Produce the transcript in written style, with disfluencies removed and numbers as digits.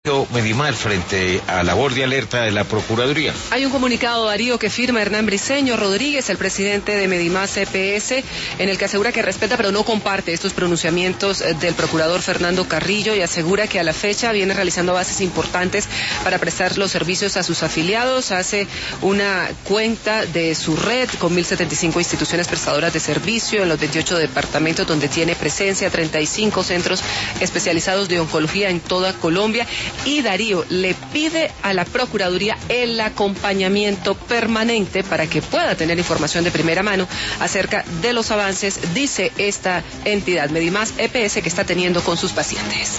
Medimar frente a la labor de alerta de la Procuraduría. Hay un comunicado, Darío, que firma Hernán Briceño Rodríguez, el presidente de Medimar CPS, en el que asegura que respeta pero no comparte estos pronunciamientos del procurador Fernando Carrillo y asegura que a la fecha viene realizando avances importantes para prestar los servicios a sus afiliados. Hace una cuenta de su red con 1.075 instituciones prestadoras de servicio en los 28 departamentos donde tiene presencia, 35 centros especializados de oncología en toda Colombia. Y Darío le pide a la Procuraduría el acompañamiento permanente para que pueda tener información de primera mano acerca de los avances, dice esta entidad, Medimar EPS, que está teniendo con sus pacientes.